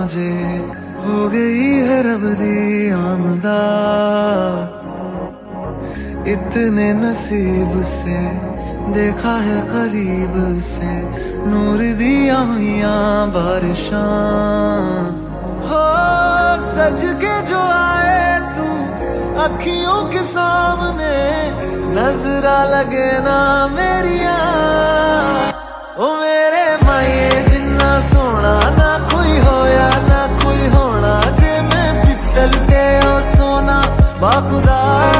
जे हो गई है रब दी आमदा, इतने नसीब से देखा है करीब से नूर दिया हुआ बारिशां। हो सज के जो आए तू अखियों के सामने, नजरा लगे ना मेरिया। ओ मेरे माये जिन्ना सोना ना कोई होया ना कोई होना, जे मैं पित्तल ते ओ सोना बाखुदा।